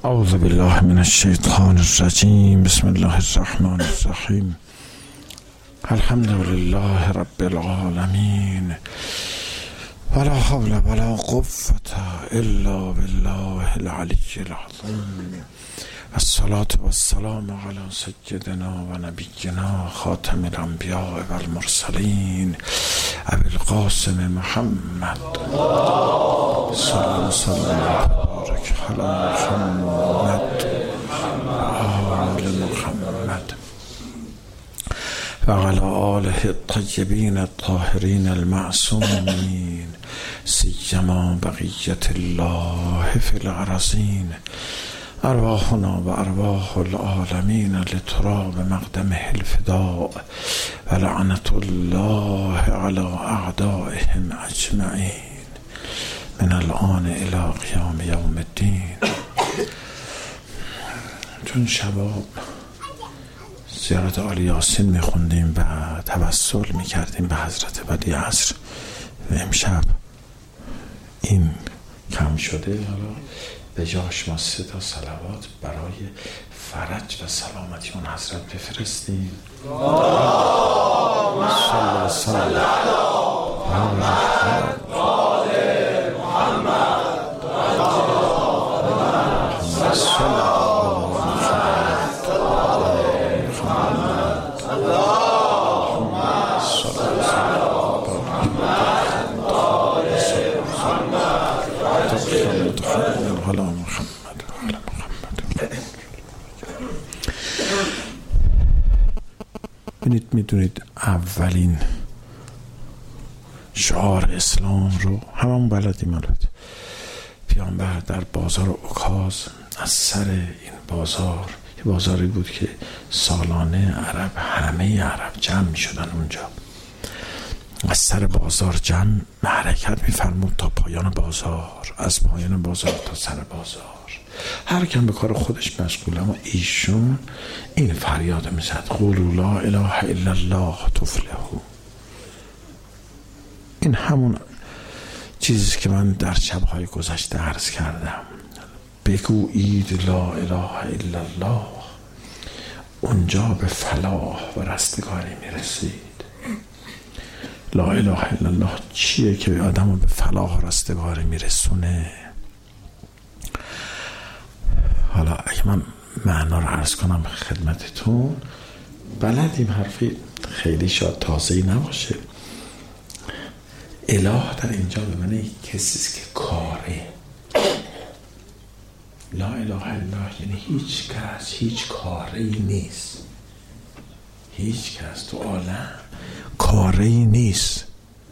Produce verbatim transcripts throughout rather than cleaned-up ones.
اعوذ بالله من الشیطان الرجیم. بسم الله الرحمن الرحیم. الحمد لله رب العالمین ولا حول ولا قوة الا بالله العلی العظیم. الصلاة والسلام علی سیدنا و نبینا خاتم الانبیاء و المرسلین ابی القاسم محمد صلی الله وبارک علی محمد آل محمد و علی آله الطیبین الطاهرین المعصومین سیما بقیت الله فی الارضین. ارواحنا و ارواح العالمین لتراب مقدمه الفداء و لعنت الله علی اعدائهم اجمعین من الان الى قیام یوم الدین. چون شباب زیارت آل یاسین میخوندیم و توسل میکردیم به حضرت ولی عصر و امشب این کم شده، حالا به جاش ما سه تا صلوات برای فرج و سلامتی اون حضرت بفرستیم. اللهم صل علی محمد بینید، میدونید اولین شعار اسلام رو هممون بلدیم. البته پیامبر در بازار اوکاز از سر این بازار، یه بازاری بود که سالانه عرب، همه عرب جمع می شدن اونجا، از سر بازار جمع حرکت می فرمود تا پایان بازار، از پایان بازار تا سر بازار، هر کم به کار خودش مشغول. اما ایشون این فریاد می زد: قولوا لا اله الا الله تفلحوا. این همون چیزی که من در شب‌های گذشته عرض کردم. بگویید لا اله الا الله، اونجا به فلاح و رستگاری می رسید. لا اله الا الله چیه که آدم رو به فلاح و رستگاری می رسونه؟ حالا اگه من معنا رو عرض کنم خدمتتون، بلدیم حرفی خیلی شاید تازه‌ای نباشه. اله در اینجا به معنی کسی که کاره. لا اله الا الله یعنی هیچ کس هیچ کاری نیست. هیچ کس تو عالم کاری نیست.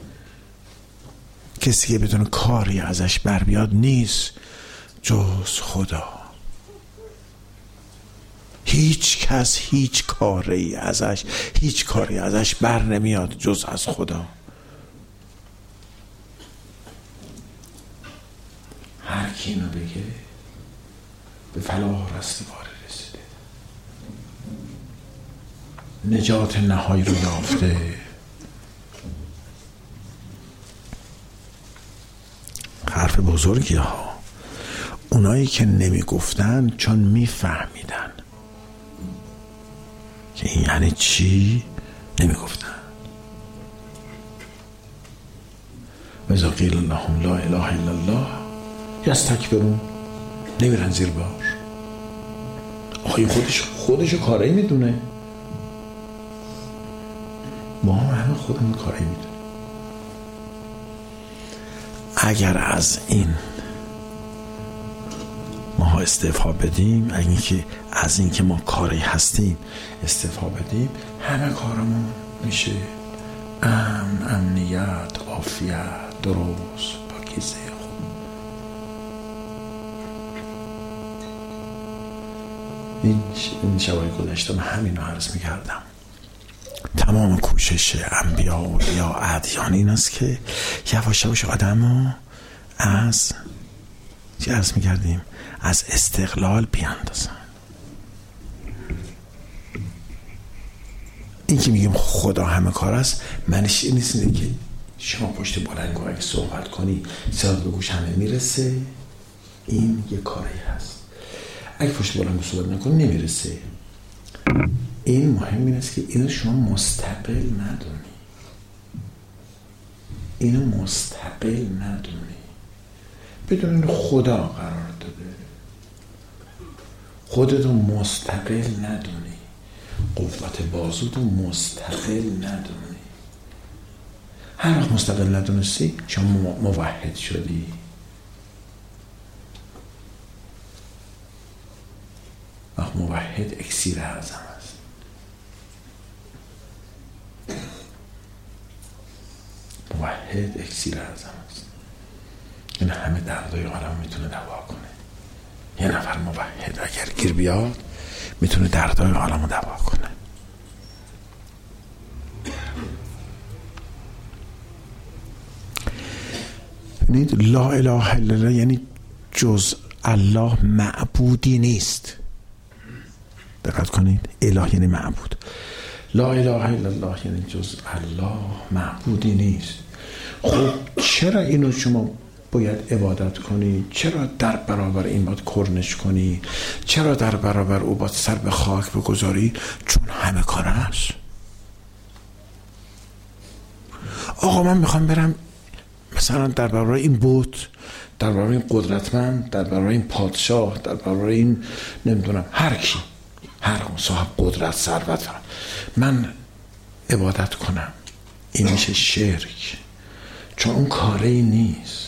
کسی که بدون کاری ازش بر بیاد نیست جز خدا. هیچ کس هیچ کاری ازش هیچ کاری ازش بر نمیاد جز از خدا. هر کی اینو بگه به فلاح و رستگاری رسیده، نجات نهایی رو یافته. حرف بزرگی ها. اونایی که نمی گفتن چون می فهمیدن که این یعنی چی، نمی گفتن. و اذا قیل لهم لا اله الا الله یستکبرون، نمیرن زیر بار. آخه خودش خودشو کاری میدونه. ما هم همه خودمون کاری میدونه. اگر از این ما استعفا بدیم، اگر اینکه از این که ما کاری هستیم استعفا بدیم، همه کارمون میشه امن، امنیت، عافیت، درست، پاکیزه. این شبای گذشته من همین رو عرض میکردم. تمام کوشش انبیا و یا ادیان این است که یواش یواش آدم رو از چی عرض میکردیم از استقلال بیاندازن. این که میگیم خدا همه کار است، معنیش این نیست که شما پشت بلنگو اگه صحبت کنی صدا به گوش همه میرسه. این یه کاری هست. اگه پشت بلند صحبت نکن نمیرسه. این مهم این است که اینو شما مستقل ندونی، اینو مستقل ندونی، بدون اینو خدا قرار داده، خودتو مستقل ندونی، قوت بازوتو مستقل ندونی. هر وقت مستقل ندونستی شما موحد شدی. وقت موحد اکسیر اعظم است. موحد اکسیر اعظم است. این همه دردای عالم میتونه دوا کنه. یه نفر موحد اگر گیر بیاد میتونه دردای عالم رو دوا کنه. لا اله الا الله یعنی جز الله معبودی نیست. دقت کنید، اله یعنی معبود. لا اله الا الله یعنی جز الله معبودی نیست. خب چرا اینو شما باید عبادت کنی؟ چرا در برابر این باید کرنش کنی؟ چرا در برابر او باید سر به خاک بگذاری؟ چون همه کار است. آقا من میخوام برم مثلا در برابر این بت، در برابر این قدرتمند، در برابر این پادشاه، در برابر این نمیدونم هر کی، هر صاحب قدرت، ثروت، من عبادت کنم. این میشه شرک، چون اون کاری نیست.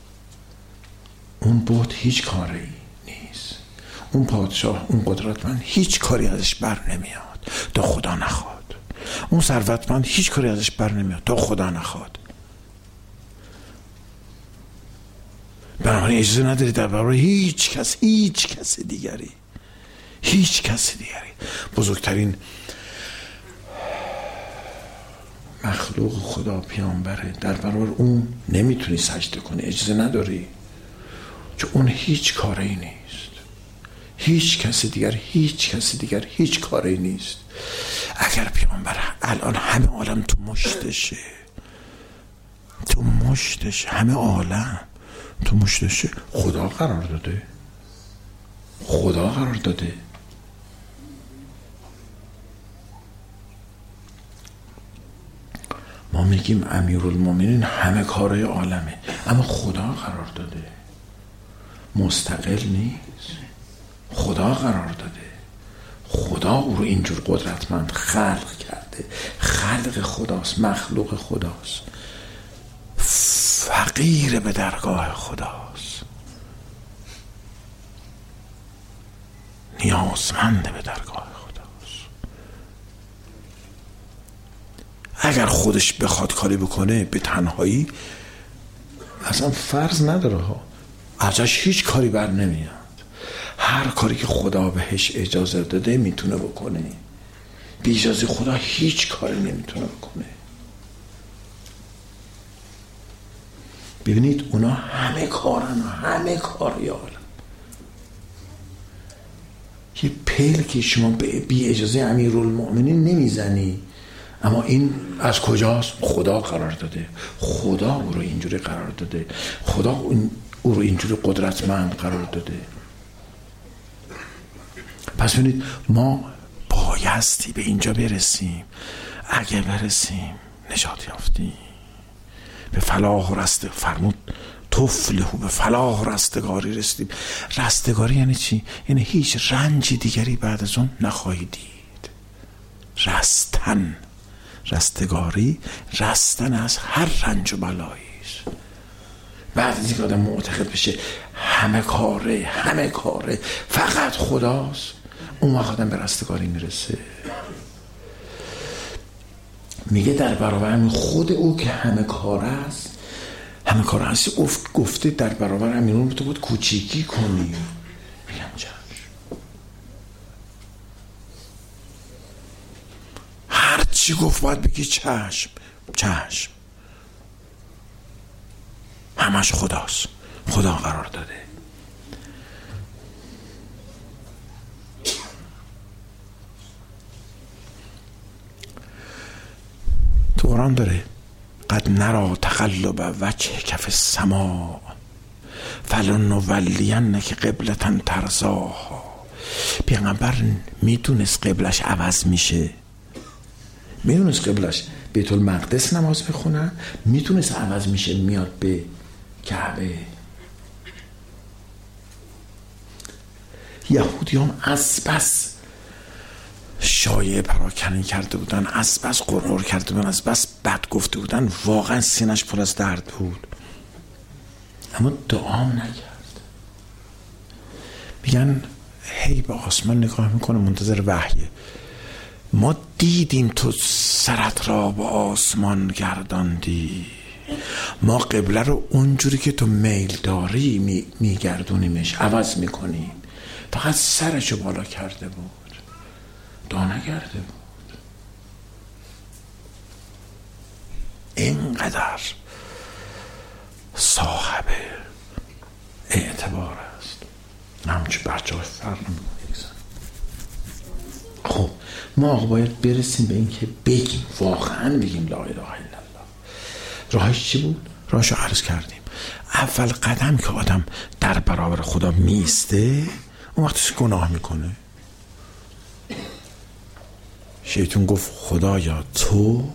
اون بت هیچ کاری نیست. اون پادشاه، اون قدرتمند هیچ کاری ازش بر نمیاد تا خدا نخواد. اون ثروتمند هیچ کاری ازش بر نمیاد تا خدا نخواد. بنابراین اجازه نداری در برابر هیچ کس، هیچ کس دیگری، هیچ کس دیگری، بزرگترین مخلوق خدا پیامبره، در برابر اون نمیتونی سجده کنی، اجازه نداری، چون اون هیچ کاری نیست. هیچ کس دیگر، هیچ کس دیگر هیچ کاری نیست. اگر پیامبر الان همه عالم تو مشتشه، تو مشتشه، همه عالم تو مشتشه، خدا قرار داده، خدا قرار داده. ما میگیم امیرالمومنین همه کارهای عالمه، اما خدا قرار داده، مستقل نیست. خدا قرار داده، خدا او رو اینجور قدرتمند خلق کرده. خلق خداست، مخلوق خداست، فقیر به درگاه خداست، نیازمند به درگاه خداست. اگر خودش بخواد کاری بکنه به تنهایی اصلا فرض نداره ها، ازش هیچ کاری بر نمیاد. هر کاری که خدا بهش اجازه داده میتونه بکنه، بی اجازه خدا هیچ کاری نمیتونه بکنه. ببینید اونا همه کارن، همه کاری عالم. یه پیل که شما بی اجازه امیرالمومنین نمیزنی، اما این از کجاست؟ خدا قرار داده، خدا او رو اینجوری قرار داده، خدا او رو اینجوری قدرتمند قرار داده. پس ببینید ما بایستی به اینجا برسیم. اگه برسیم نجات یافتیم، به فلاح و رست فرمود تفلحوا، به فلاح و رستگاری رسیدیم. رستگاری یعنی چی؟ یعنی هیچ رنجی دیگری بعد از اون نخواهی دید. رستن، رستگاری، رستن از هر رنج و بلاییش. بعد از اینکه آدم معتقد بشه همه کاره، همه کاره فقط خداست، اون وقت آدم به رستگاری میرسه. میگه در برابر خود او که همه کاره است، همه کاره است، گفته در برابر امیرون تو بود کوچیکی کنی. میگم چشم. هر چی گفت باید بگی چشم، چشم. همش خداست، خدا قرار داده. تو قرآن داره قد نرا تقلب وجه کف السماء فلنولینک قبلة ترضاها پیغمبر میدونست قبلش عوض میشه، میدونست قبلش بیت المقدس نماز میخونن، میدونست عوض میشه میاد به کعبه. یهودی هم از بس شایعه پراکنی کرده بودن، از بس غرور کرده بودن، از بس بد گفته بودن، واقعا سینش پر از درد بود، اما دعام نکرد. میگن هی به آسمان نگاه میکنه منتظر وحیه. ما دیدیم تو سرت را به آسمان گرداندی، ما قبله رو اونجوری که تو میل داری می میگردونیمش، عوض میکنیم. فقط سرشو بالا کرده بود، دعا نکرده بود. اینقدر صاحب اعتبار است. همچه بچه های فرق نمیکنه. خب ما آقا باید برسیم به این که بگیم، واقعا بگیم لا اله الا الله. راهش چی بود؟ راهشو عرض کردیم. اول قدم که آدم در برابر خدا میسته، اون وقتش گناه میکنه. شیطان گفت خدایا تو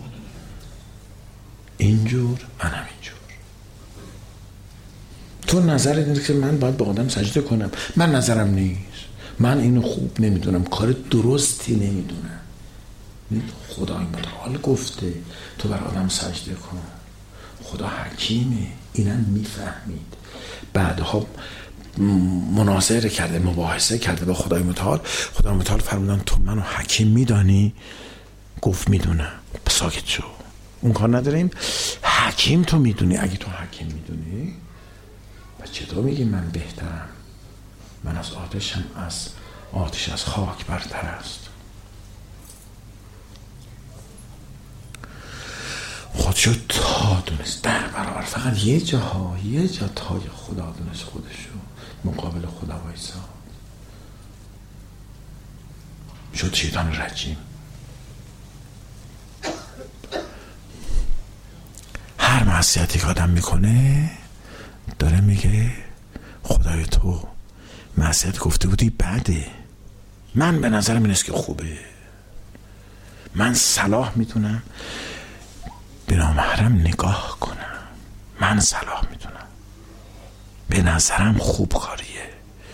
اینجور، منم اینجور. تو نظرت اینه که من باید به آدم سجده کنم، من نظرم نیست، من اینو خوب نمیدونم، کار درستی نمیدونم. خدای متعال گفته تو بر آدم سجده کن. خدا حکیمه، اینم میفهمید. بعدها مناظره کرده، مباحثه کرده با خدای متعال. خدای متعال فرمودن تو منو حکیم میدانی؟ گفت میدونم. ساکت شو، اون کار نداریم. حکیم تو میدونی؟ اگه تو حکیم میدونی و چطور میگی من بهترم؟ من از آتشم، از آتش از خاک برتر است. خودشو تا دونست در برابر فقط یه جاها، یه جا تای خدا دونست خودشو مقابل خدا وایساد، شد شیطان رجیم. هر معصیتی که آدم میکنه داره میگه خدای تو معصیت گفته بودی بده، من به نظرم این است که خوبه، من صلاح میتونم به نامحرم نگاه کنم، من صلاح میتونم، به نظرم خوب کاریه.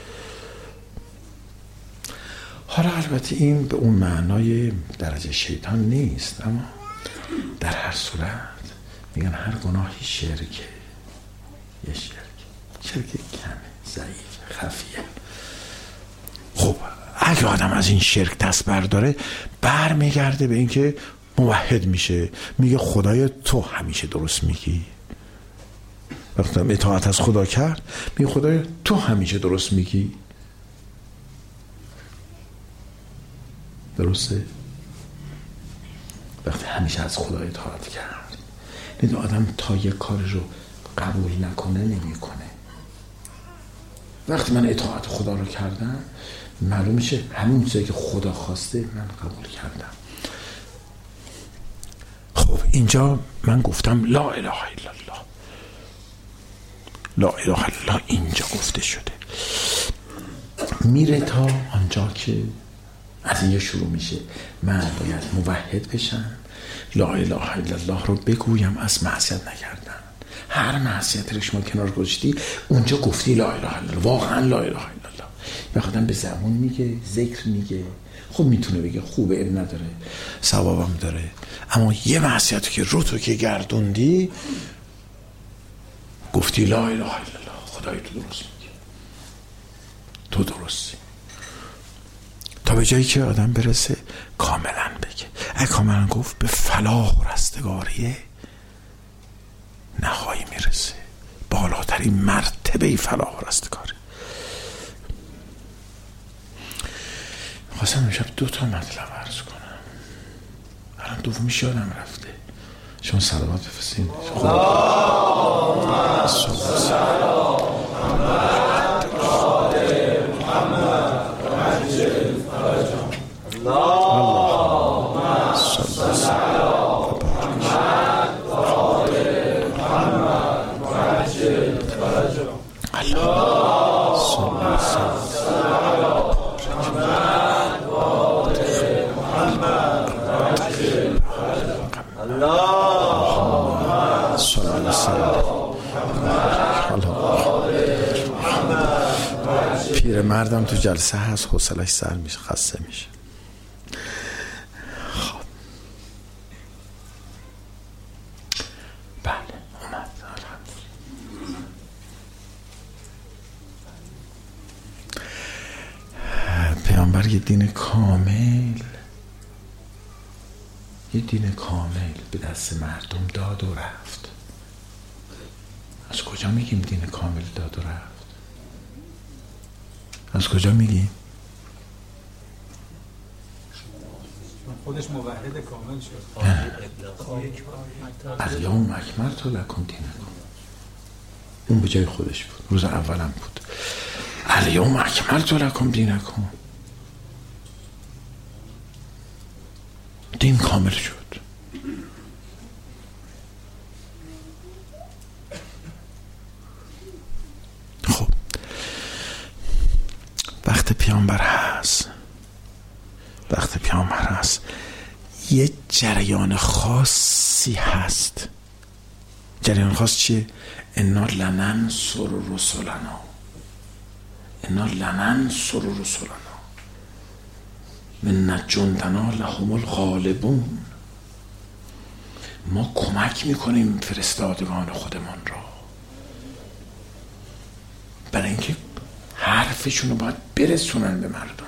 حالا البته این به اون معنای درجه شیطان نیست، اما در هر صورت میگن هر گناهی شرکه، یه شرک، شرک کمه، ضعیف، خفیه. خب اگه آدم از این شرک دست برداره، بر میگرده به اینکه موحد میشه، میگه خدای تو همیشه درست میگی. وقتی اطاعت از خدا کرد میگه خدای تو همیشه درست میگی. درسته؟ وقتی همیشه از خدا اطاعت کرد، این آدم تا یک کار رو قبول نکنه نمیکنه. وقتی من اطاعت خدا رو کردم، معلوم میشه همین چیزی که خدا خواسته من قبول کردم. خب اینجا من گفتم لا اله الا الله، لا اله الا الله اینجا گفته شده. میره تا آنجا که از اینجا شروع میشه من باید موحد بشم، لا اله الا الله رو بگویم، از معصیت نکردن. هر معصیتی رو شما کنار گذاشتی اونجا گفتی لا اله الا الله، واقعا لا اله الا الله. بخاطر به زبون میگه، ذکر میگه، خب میتونه بگه خوبه، اب نداره، ثوابم داره، اما یه معصیتی که رو تو که گردوندی گفتی لا اله الا الله، خدای تو درست میگه، تو درستی. تا به جایی که آدم برسه کاملا بگه. اگه کاملا گفت به فلاح و رستگاری نهایی میرسه، بالاترین مرتبه فلاح و رستگاری. خواستم امشب دو تا مطلب عرض کنم، الان دومیش یادم رفته. شما صلوات بفرستین. اللهم صل علی محمد و عجل فرجهم. اللهم صل علی محمد و آل محمد و عجل فرجهم. اللهم صل علی پیر مردم تو جلسه هست، حوصله‌اش سر میشه، خسته میشه. خب بله اومد. پیامبر یه دین کامل، یه دین کامل به دست مردم داد و رفت. از کجا میگیم دین کامل داد و رفت؟ از کجا میگیم؟ خودش موحد کامل شد. الیوم اکملت لکم دینکم. اون به جای خودش بود، روز اولم بود. الیوم اکملت لکم دینکم. دین کامل شد. خب وقت پیامبر هست، وقت پیامبر هست یه جریان خاصی هست. جریان خاص چیه؟ انا لننصر رسلنا، انا لننصر رسلنا من جندنا لهم الغالبون. ما کمک میکنیم فرستادگان خودمان را، برای اینکه حرفشون رو باید برسونن به مردم.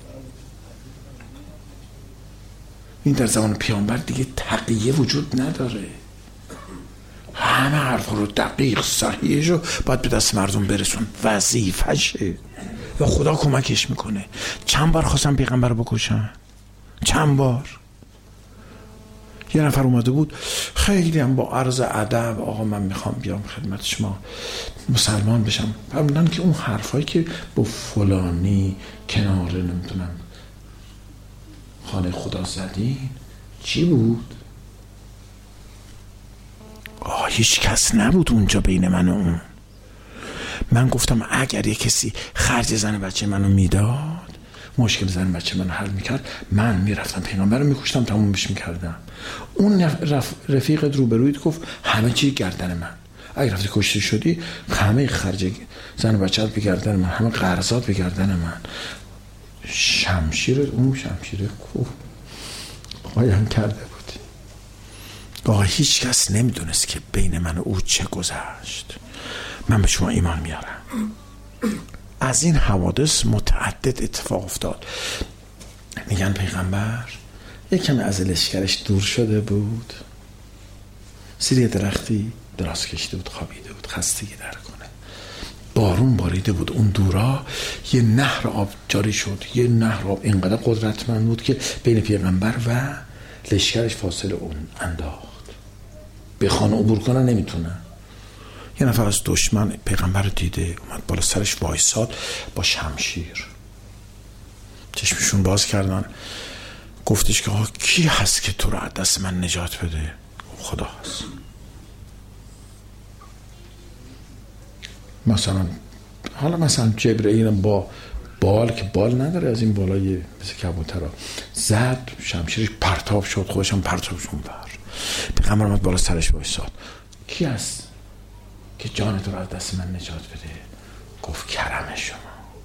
این در زمان پیامبر دیگه تقیه وجود نداره، همه حرف رو دقیق صحیحش رو باید به دست مردم برسون، وظیفشه و خدا کمکش میکنه. چند بار خواستم پیغمبر رو بکشن، چند بار. یه نفر اومده بود خیلی هم با عرض ادب، آقا من میخوام بیام خدمت شما مسلمان بشم. فرمودن که اون حرفایی که با فلانی کنار نمیتونم خانه خدا زدین چی بود؟ آه هیچ کس نبود اونجا بین من و اون. من گفتم اگر یه کسی خرج زن بچه منو میداد، مشکل زن بچه منو حل میکرد، من میرفتم پیغمبر رو میکشتم، تمومش میکردم. اون رف... رفیقت روبرویت گفت همه چی گردن من، اگر رفتی کشته شدی همه خرج زن بچه‌ت به گردن من، همه قرضات به گردن من. شمشیر اون شمشیر کو قایم کرده بودی. آقا هیچ کس نمیدونست که بین من و او چه گذشت. من به شما ایمان میارم. از این حوادث متعدد اتفاق افتاد. میگن پیغمبر یک کمی از لشکرش دور شده بود، زیر درختی دراز کشیده بود، خوابیده بود، خستگی در کنه. بارون باریده بود، اون دورا یه نهر آب جاری شد. یه نهر آب اینقدر قدرتمند بود که بین پیغمبر و لشکرش فاصله اون انداخت. بخوان عبور کنن نمیتونن. یه نفر از دشمن پیغمبر رو دیده، اومد بالا سرش وایساد با شمشیر. چشمشون باز کردن، گفتش که آقا کی هست که تو رو از دست من نجات بده؟ خدا هست. مثلا حالا مثلا جبرئیل با بال که بال نداره، از این بالای مثل کبوترها زد، شمشیرش پرتاب شد، خودش هم پرتاب شد بر. پیغمبر اومد بالا سرش وایساد. کی هست که جان تو رو از دست من نجات بده؟ گفت کرم شما.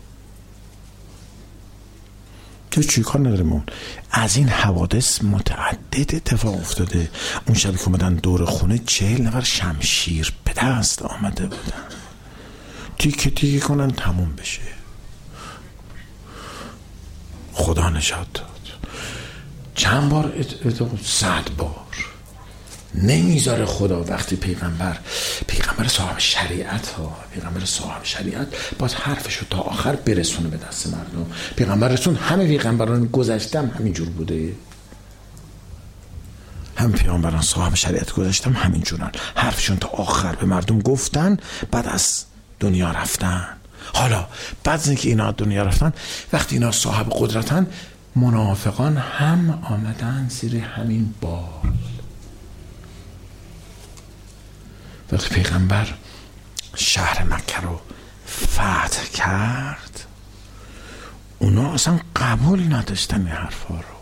تو چی کار ندارمون؟ از این حوادث متعدد اتفاق افتاده. اون شبی که اومدن دور خونه چهل نفر شمشیر به دست آمده بودن، تیکه تیکه کنن تموم بشه. خدا نجات داد. چند بار اتفاق؟ صد بار. نمیذاره خدا وقتی پیغمبر پیغمبر صاحب شریعت ها پیغمبر صاحب شریعت باید حرفشو تا آخر برسونه به دست مردم. پیغمبر رسون همه پیغمبران گذشتم همینجور بوده، هم پیغمبران صاحب شریعت گذشتم همینجورن، حرفشون تا آخر به مردم گفتن، بعد از دنیا رفتن. حالا بعد از اینکه اینا دنیا رفتن، وقتی اینا صاحب قدرتن، منافقان هم آمدن زیر همین بال. وقتی پیغمبر شهر مکه رو فتح کرد، اونا اصلا قبول نداشتن این حرفا رو،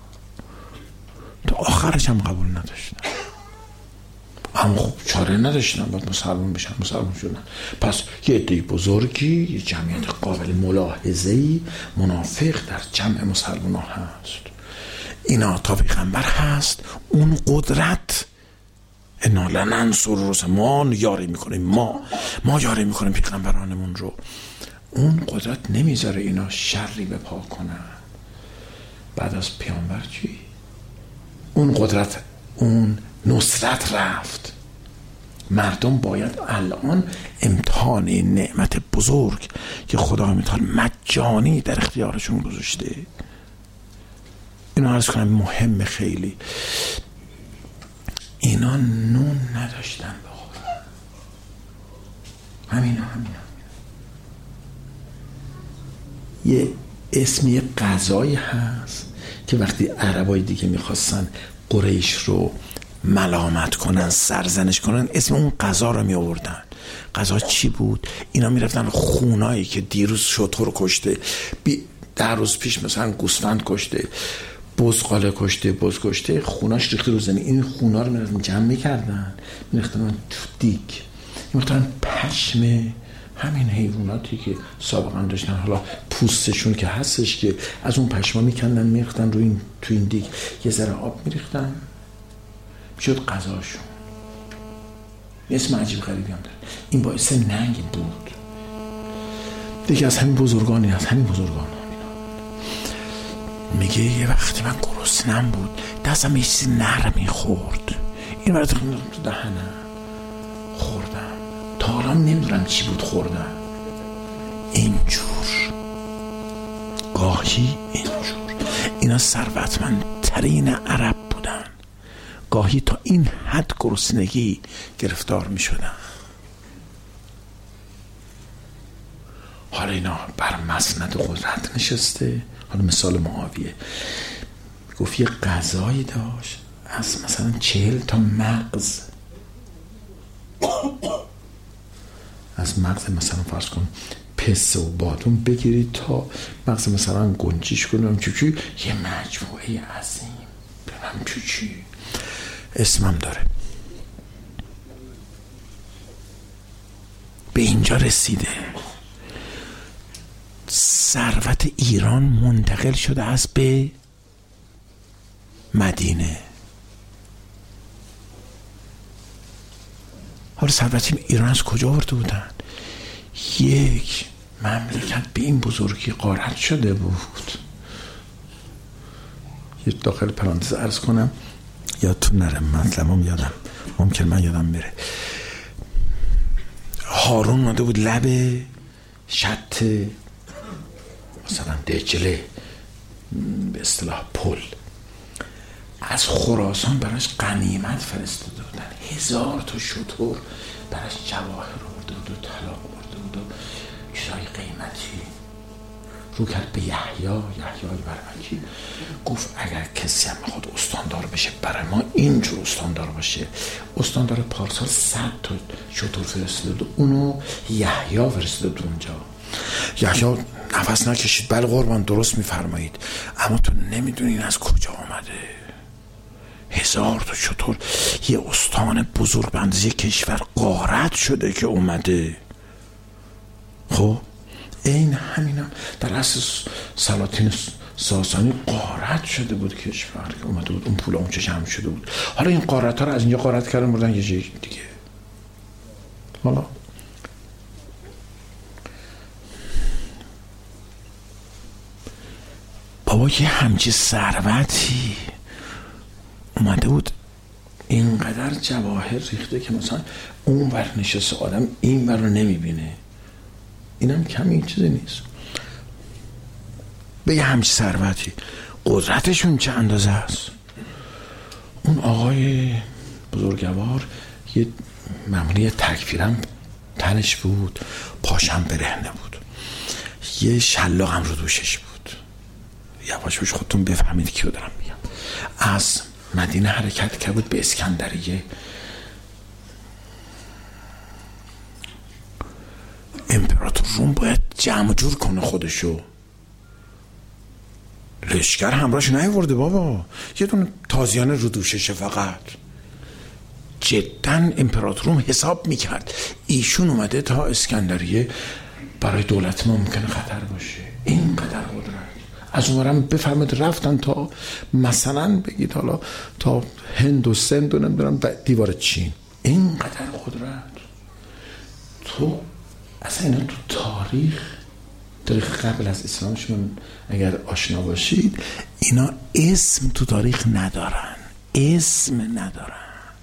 تا آخرش هم قبول نداشتن، اما خب چاره نداشتن، باید مسلمان بشن، مسلمان شدن. پس یه عده بزرگی، یه جمعیت قابل ملاحظه‌ای منافق در جمع مسلمان هست. اینا تا پیغمبر هست اون قدرت، انا لننصر رسل، ما یاری میکنیم، ما ما یاری میکنیم پیغمبرانمون رو. اون قدرت نمیذاره اینا شری به پا کنن. بعد از پیامبر چی؟ اون قدرت، اون نصرت رفت. مردم باید الان امتحان نعمت بزرگ که خدا متعال مجانی در اختیارشون گذاشته، اینو عرض کنم مهم خیلی. اینا نون نداشتن بخورن، همینا همینا یه اسمی غذایی هست که وقتی عربای دیگه میخواستن قریش رو ملامت کنن، سرزنش کنن، اسم اون غذا رو می آوردن. غذا چی بود؟ اینا میرفتن خونایی که دیروز شتر کشته، ده روز پیش مثلا گوسفند کشته، بزغاله کشته، بز کشته، خوناش ریخته رو زمین، این خونا رو میرفتن جمع میکردن، میرفتن تو دیگ، میرفتن پشم همین حیواناتی که سابقا داشتن، حالا پوستشون که هستش، که از اون پشما میکندن میریختن رو این تو این دیگ، یه ذره آب میریختن، شد غذاشون. اسم عجیب غریبی هم داره. این باعث ننگ بود. دیگه از همین بزرگانی، از همین بزرگان میگه یه وقتی من گرسنم بود، دستم یه چیزی نرمی خورد، این برای تو دهنم خوردم، تا حالا نمیدونم چی بود خوردم. اینجور گاهی اینجور اینا ثروتمندترین عرب بودن، گاهی تا این حد گرسنگی گرفتار می شدن. حالا اینا بر مسند قدرت نشسته. حالا مثال معاویه گفت یه غذایی داشت از مثلا چهل تا مغز، از مغز مثلا فرض کن پسته و بادون بگیرید تا مغز مثلا گنجیش کنم چی چی، یه مجموعه عظیم ببینم چی چی اسمم داره. به اینجا رسیده ثروت ایران منتقل شده از به مدینه. حالا ثروت ایران از کجا آورده بودن؟ یک مملکت به این بزرگی غارت شده بود. یه داخل پرانتز عرض کنم یادتون نره، مطلبم یادم ممکن من یادم بره. هارون اومده بود لب شط مثلا دجله، به اصطلاح پل، از خراسان براش غنیمت فرستاده بودن، هزار تا شتر براش جواهر آورده بود و طلا آورده بود و چیزای قیمتی. رو کرد به یحیی، یحیی برمکی، گفت اگر کسی هم میخواد استاندار بشه برای ما اینجور استاندار باشه. استاندار پارسال صد تا شتر فرستاده بود، اونو یحیی فرستاده بود اونجا. یحیی نفس نکشید، بله قربان درست میفرمایید، اما تو نمیدونین از کجا آمده. هزار تا شتر، یه استان بزرگ به اندازه کشور غارت شده که اومده. خب این همینم در اصل سلاطین ساسانی غارت شده بود کشور که اومده بود، اون پول اونچه جمع شده بود. حالا این غارت ها رو از اینجا غارت کردن بردن یه جای دیگه. حالا بابا یه همچی ثروتی اومده بود، اینقدر جواهر ریخته که مثلا اون ور نشسته آدم این ور رو نمیبینه. اینم کمی چیزی نیست. به یه همچی ثروتی قدرتشون چه اندازه است. اون آقای بزرگوار یه معمولی تکفیرم تنش بود، پاشم برهنه بود، یه شلاق هم رو دوشش بود. یواش یواش خودتون بفهمید کیو دارم میگم. از مدینه حرکت کرد بود به اسکندریه. امپراتور روم باید جمع جور کنه خودشو. لشکر همراهش نیاورده بابا، یه دونه تازیانه رو دوششه فقط. جدا امپراتوروم حساب میکرد ایشون اومده تا اسکندریه، برای دولت ما ممکنه خطر باشه. اینقدر قدرت. از اونورم بفرمایید رفتن تا مثلا بگید حالا تا هند و سند و نمیدونم دیوار چین. اینقدر قدرت. تو اصلا اینا تو تاریخ تاریخ قبل از اسلامشون اگر آشنا باشید، اینا اسم تو تاریخ ندارن، اسم ندارن.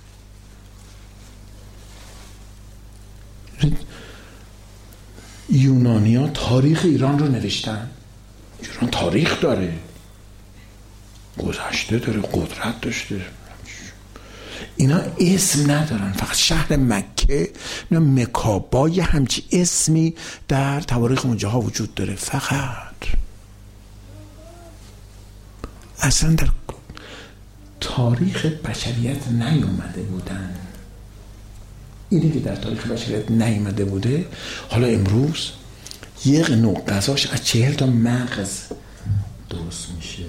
یونانیا تاریخ ایران رو نوشتن. ایران تاریخ داره، گذشته داره، قدرت داشته. اینا اسم ندارن، فقط شهر مکه مکابا یه همچی اسمی در تواریخ اونجاها وجود داره. فقط اصلا در تاریخ بشریت نیومده بودن. اینی که در تاریخ بشریت نیومده بوده، حالا امروز یک نوع غذاش از چهل تا مغز درست میشه.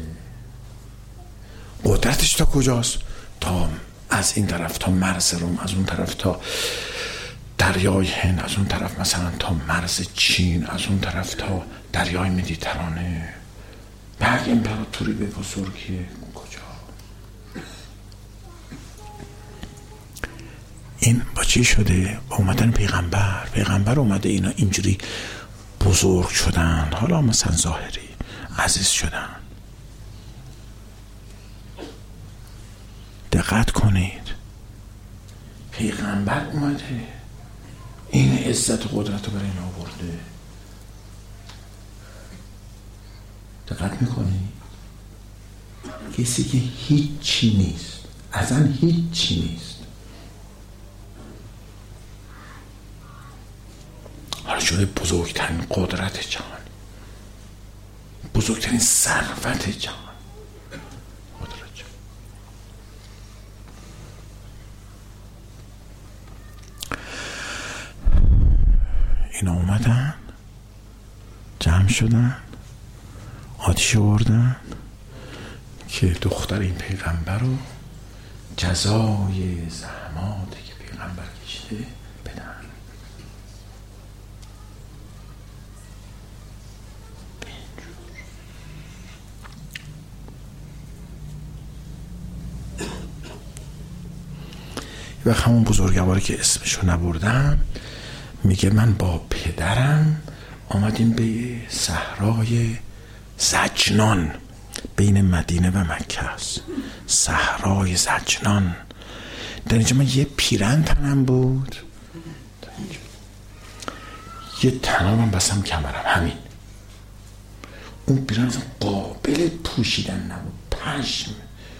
قدرتش تا کجاست؟ تا از این طرف تا مرز روم، از اون طرف تا دریای هند، از اون طرف مثلا تا مرز چین، از اون طرف تا دریای مدیترانه. بعد امپراتوری به بزرگی کجا؟ این با چی شده؟ با اومدن پیغمبر. پیغمبر اومده اینا اینجوری بزرگ شدن، حالا مثلا ظاهری عزیز شدن. دقت کنید، پیغمبر اومده این عزت و قدرت رو برای این آورده. دقت میکنید، کسی که هیچی نیست، اصلا هیچی نیست، حالا شده بزرگترین قدرت جهان، بزرگترین ثروت جهان. اینا اومدن جمع شدن، آتیش آوردن که دختر این پیغمبر رو جزای زحماتی که پیغمبر کشیده بدن. و همون بزرگواری که اسمشو نبردم میگه من با پدرم آمدیم به صحرای زجنان، بین مدینه و مکه است. صحرای زجنان. در اینجا من یه پیرن تنم بود، یه تنابم بسم کمرم، همین. اون پیرن اصلا قابل پوشیدن نبود، پشم.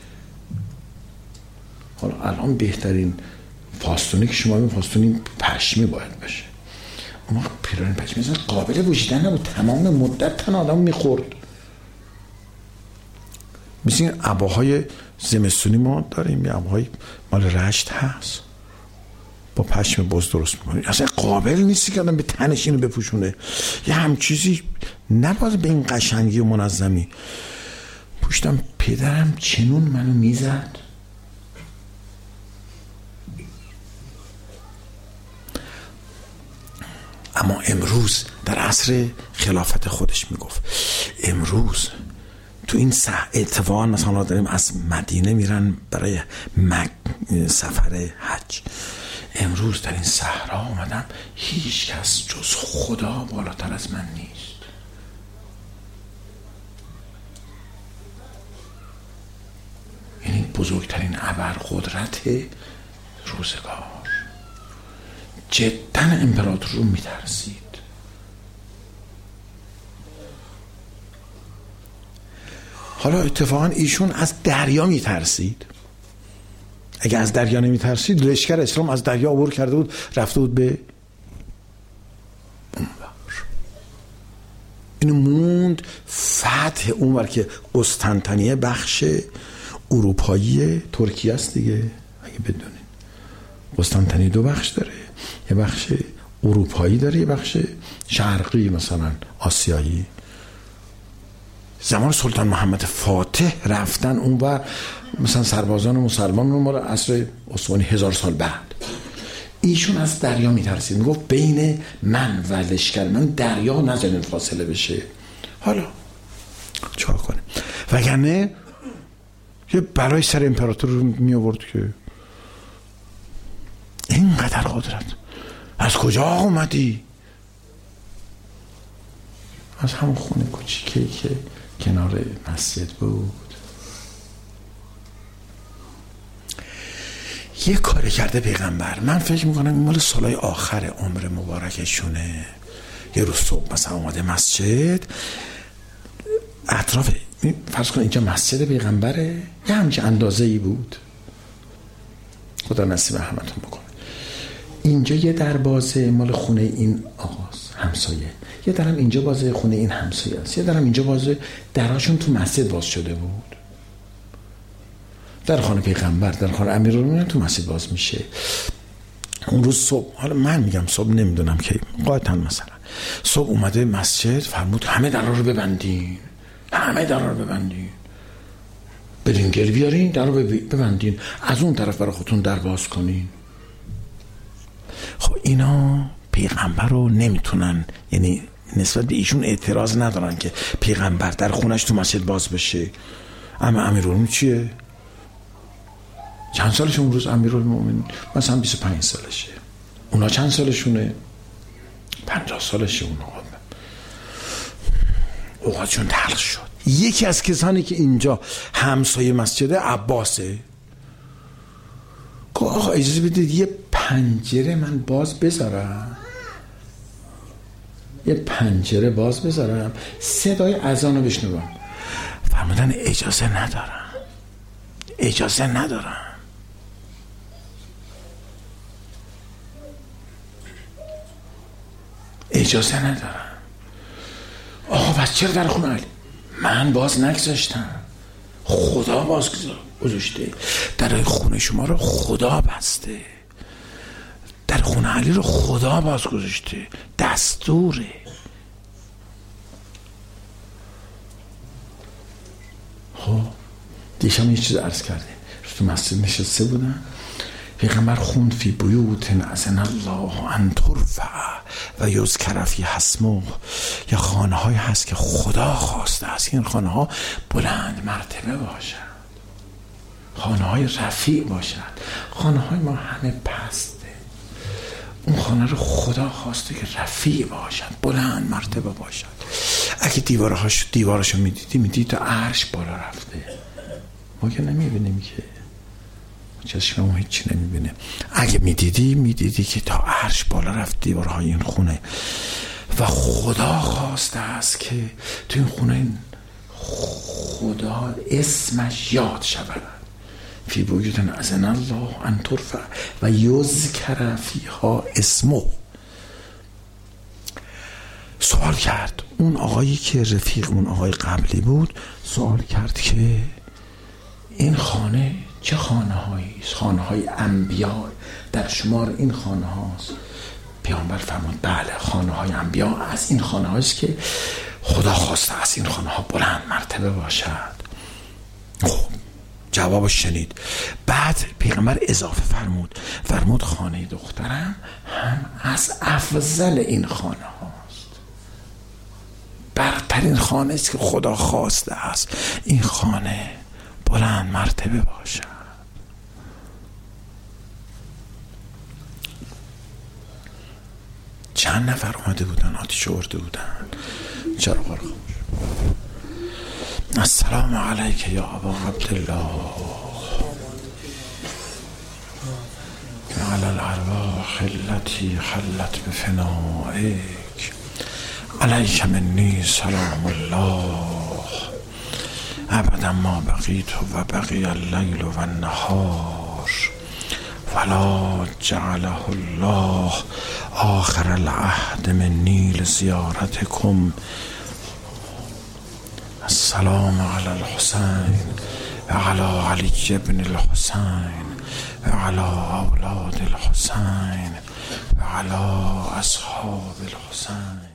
حالا الان بهترین فاستونی که شما ببین فاستونی پشمی باید باشه، اما پیران پشمی اصلا قابل پوشیدن نبود، تمام مدت تن آدم میخورد. مثل این عباهای زمستونی ما داریم، یه عباهای مال رشت هست با پشم بز درست میکنیم، اصلا قابل نیستی که آدم به تنش اینو بپوشونه. یه هم چیزی نباید به این قشنگی و منظمی پوشتم. پدرم چنون منو میزد. اما امروز در عصر خلافت خودش میگفت امروز تو این اتفاقا مثلا داریم از مدینه میرن برای مک سفر حج، امروز در این صحرا اومدم، هیچ کس جز خدا بالاتر از من نیست. یعنی بزرگترین ابرقدرت روزگار. جدا امپراتور رو میترسید. حالا اتفاقا ایشون از دریا میترسید. اگه از دریا نمیترسید لشکر اسلام از دریا عبور کرده بود رفته بود به اونور. اینو موند فتح اونور که قسطنطنیه بخش اروپایی ترکیه است دیگه. اگه بدونید قسطنطنیه دو بخش داره، یه بخش اروپایی داره، یه بخش شرقی مثلا آسیایی. زمان سلطان محمد فاتح رفتن اون و مثلا سربازان مسلمان رو مال عصر عثمانی هزار سال بعد. ایشون از دریا میترسید، میگفت بین من و لشکر من دریا نذارین فاصله بشه. حالا چهار کنه وگرنه یه برای سر امپراتور رو می آورد که اینقدر قدرت از کجا آمدی؟ از همون خونه کوچیکی که کنار مسجد بود. یه کاری کرده پیغمبر، من فکر میکنم این مال سالهای آخر عمر مبارکشونه. یه روز صبح مثلا اومده مسجد، اطراف فرض کن اینجا مسجد پیغمبره، یه همچه اندازه ای بود، خدا نصیب رحمتون بکنه. اینجا یه در بازه مال خونه این آقاست، همسایه، یه درم اینجا بازه خونه این همسایه است، یه درم اینجا بازه، دراشون تو مسجد باز شده بود. در خانه پیغمبر، در خانه امیرالمومنین تو مسجد باز میشه. اون روز صبح، حالا من میگم صبح نمیدونم که قاطعا مثلا صبح اومده مسجد، فرمود همه درا رو ببندین، همه درا رو ببندین، برین گل بیارین، درا رو ببندین، از اون طرف برای خودتون در باز کنین. خب اینا پیغمبر رو نمیتونن، یعنی نسبت به ایشون اعتراض ندارن که پیغمبر در خونش تو مسجد باز بشه. اما امیرالمومنین چیه؟ چند سالشه اون روز امیرالمومنین؟ مثلا بیست و پنج سالشه. اونا چند سالشونه؟ پنجاه سالشه. اون آقا اوقاتشون تلخ شد. یکی از کسانی که اینجا همسایه مسجد عباسه، که آقا اجازه بدید یه پنجره من باز بذارم، یه پنجره باز بذارم صدای اذان رو بشنوم. فرمودن اجازه ندارم، اجازه ندارم. اجازه ندارم. آقا بس چرا در خونه علی؟ من باز نگذاشتم، خدا باز گذاشته. در خونه شما رو خدا بسته، در خونه علی رو خدا باز گذاشته، دستوره. خب دیشب یه چیز عرض کرده، تو مسجد نشسته بودن، پیغمبر خوند فی بیوت اذن الله ان ترفع و یذکر فیها اسمه. یا خانه های هست که خدا خواسته است این خانه ها بلند مرتبه باشد، خانه های رفیع باشد. خانه های ما همه پسته، اون خانه رو خدا خواسته که رفیع باشد، بلند مرتبه باشد. اگه دیوارهاش دیوارشو میدیدی میدیدی تا عرش بالا رفته. ما که نمیبینیم که، چشم ما هیچی نمیبینه. اگه میدیدی میدیدی که تا عرش بالا رفت دیوارهای این خونه. و خدا خواسته است که تو این خونه خدا اسمش یاد شود. فی بیوت اذن الله ان ترفع و یذکر فیها اسمه. سوال کرد اون آقایی که رفیق اون آقای قبلی بود، سوال کرد که این خانه چه خانه هایی است؟ خانه های انبیا در شمار این خانه هاست. پیامبر فرمود بله، خانه های انبیا از این خانه هاست که خدا خواسته از این خانه ها بلند مرتبه باشد. خب جوابش شنید. بعد پیغمبر اضافه فرمود فرمود خانه دخترم هم از افضل این خانه هاست، برترین خانه است که خدا خواسته است این خانه بلند مرتبه باشد. چند نفر اومده بودن، آتیش آورده بودن، چرا خاموش؟ السلام علیک یا ابا عبدالله علی الارواح التي خلت بفنائک علیک منی سلام الله ابدا ما بقیت و بقی اللیل و النهار ولا جعله الله آخر العهد منی لزیارتکم. السلام علی الحسین و علی علی ابن الحسین و علی اولاد الحسین و علی اصحاب الحسین.